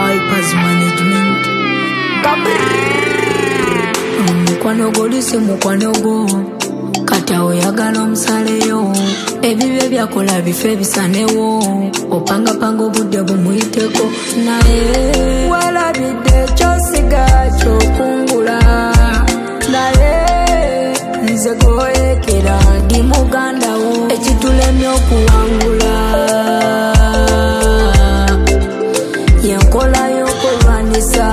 Hypers Management. Mukwano goli si mukwano go, kata oyagala omusaleyo. Ebibye byakola bife bisanewo, opanga panga obudde bumuyiteko. Naye walabidde kyosiga kyokungula, naye nze goyekera ndi muganda wo, ekitulemye okuwangula yenkola y'okulwanisa,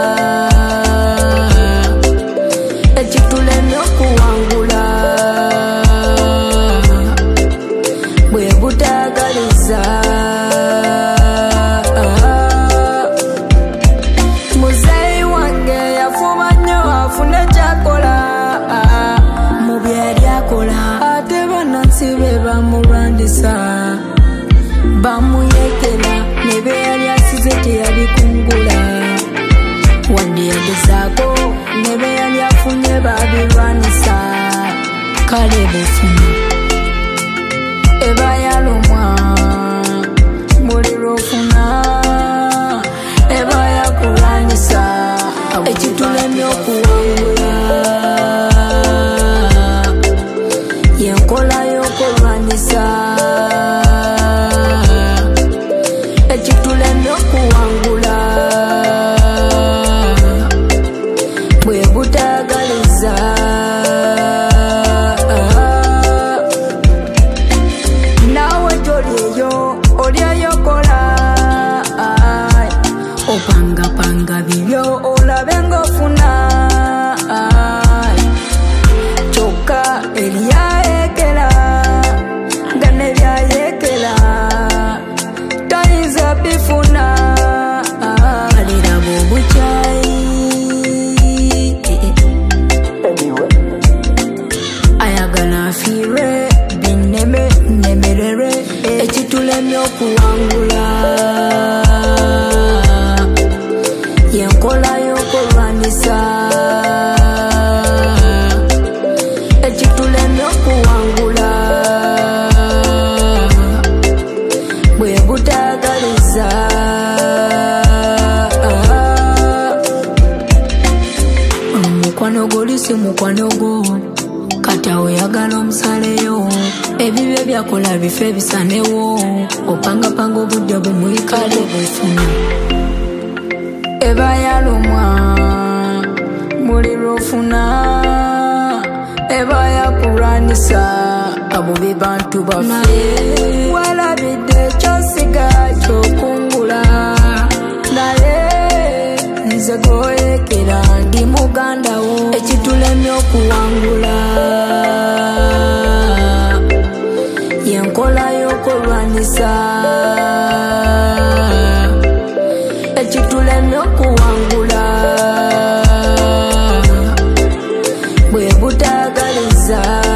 ekitulemye okuwangula bwe butagaliza. Muzeeyi wange yafuma nnyo afune kyakola mu byali akola, ate bannansi be bamulwanyisa bamuyekera ne byali asize teyabikungula, wadde yagezaako ne byali afunye babirwanisa. Kale bufuna eba yalumwa buli lwofuna eba yakulwanyisa, ekitulemye okuwangula yenkola y'okulwanyisa, ekitulemye okuwangula bwe butagaliza. Nawe tolyeyo olyeyo kola, opangapanga bibyo olabe ng'ofuna, kyokka eryayekera nga ne byayekera tayinza bifuna. Aliraba obukyayi ayagala afiirwe binneme nnemererwe, ekitulemye okuwangula yenkola y'okulwanisa, ekitulemye okuwangula bwe butagaliza. Mukwano goli si mukwano go, kata oyagala omusaleyo. Ebibye byakola bife bisanewo, opangapanga obudde bumuyikale bufuna eba yalumwa buli lwofuna eba yakulwanisa, abo be bantu baffe. Walabidde kyosiga kyokungula, naye nze goyekera ndi muganda wo, ekitulemye okuwangula yenkola y'okulwanisa, ekitulemye okuwangula bwe butagaliza.